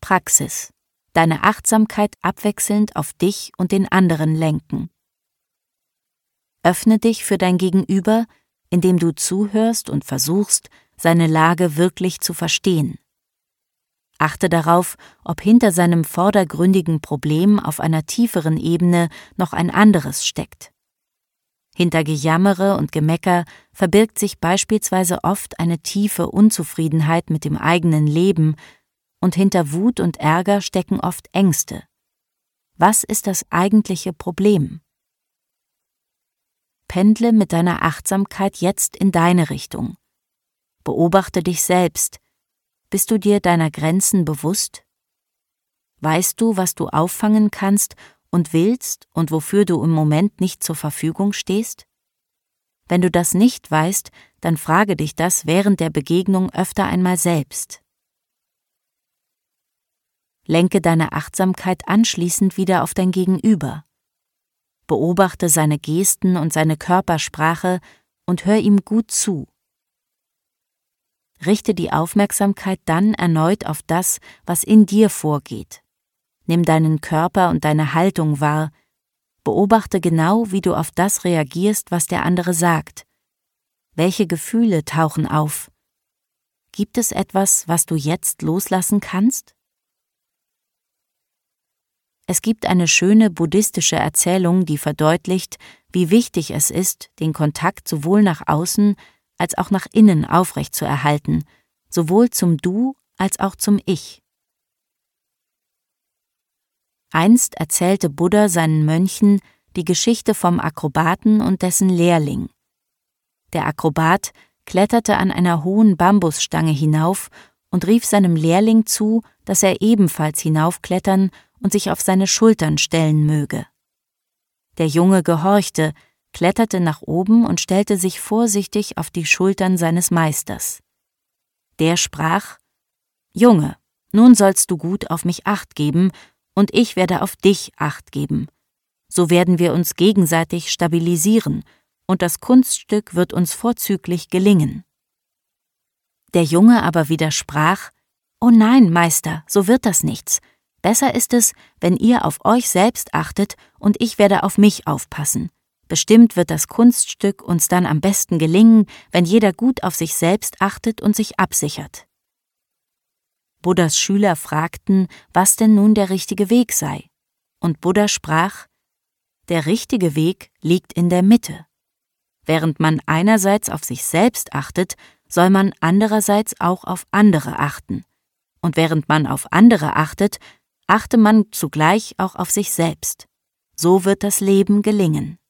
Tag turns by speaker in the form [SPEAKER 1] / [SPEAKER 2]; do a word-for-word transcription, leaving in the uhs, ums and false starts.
[SPEAKER 1] Praxis. Deine Achtsamkeit abwechselnd auf dich und den anderen lenken. Öffne dich für dein Gegenüber, indem du zuhörst und versuchst, seine Lage wirklich zu verstehen. Achte darauf, ob hinter seinem vordergründigen Problem auf einer tieferen Ebene noch ein anderes steckt. Hinter Gejammere und Gemecker verbirgt sich beispielsweise oft eine tiefe Unzufriedenheit mit dem eigenen Leben, und hinter Wut und Ärger stecken oft Ängste. Was ist das eigentliche Problem? Pendle mit deiner Achtsamkeit jetzt in deine Richtung. Beobachte dich selbst. Bist du dir deiner Grenzen bewusst? Weißt du, was du auffangen kannst und willst und wofür du im Moment nicht zur Verfügung stehst? Wenn du das nicht weißt, dann frage dich das während der Begegnung öfter einmal selbst. Lenke deine Achtsamkeit anschließend wieder auf dein Gegenüber. Beobachte seine Gesten und seine Körpersprache und hör ihm gut zu. Richte die Aufmerksamkeit dann erneut auf das, was in dir vorgeht. Nimm deinen Körper und deine Haltung wahr. Beobachte genau, wie du auf das reagierst, was der andere sagt. Welche Gefühle tauchen auf? Gibt es etwas, was du jetzt loslassen kannst? Es gibt eine schöne buddhistische Erzählung, die verdeutlicht, wie wichtig es ist, den Kontakt sowohl nach außen als auch nach innen aufrechtzuerhalten, sowohl zum Du als auch zum Ich. Einst erzählte Buddha seinen Mönchen die Geschichte vom Akrobaten und dessen Lehrling. Der Akrobat kletterte an einer hohen Bambusstange hinauf und rief seinem Lehrling zu, dass er ebenfalls hinaufklettern und sich auf seine Schultern stellen möge. Der Junge gehorchte, kletterte nach oben und stellte sich vorsichtig auf die Schultern seines Meisters. Der sprach: »Junge, nun sollst du gut auf mich Acht geben, und ich werde auf dich Acht geben. So werden wir uns gegenseitig stabilisieren, und das Kunststück wird uns vorzüglich gelingen.« Der Junge aber widersprach: »Oh nein, Meister, so wird das nichts. Besser ist es, wenn ihr auf euch selbst achtet und ich werde auf mich aufpassen. Bestimmt wird das Kunststück uns dann am besten gelingen, wenn jeder gut auf sich selbst achtet und sich absichert.« Buddhas Schüler fragten, was denn nun der richtige Weg sei. Und Buddha sprach: Der richtige Weg liegt in der Mitte. Während man einerseits auf sich selbst achtet, soll man andererseits auch auf andere achten. Und während man auf andere achtet, achte man zugleich auch auf sich selbst. So wird das Leben gelingen.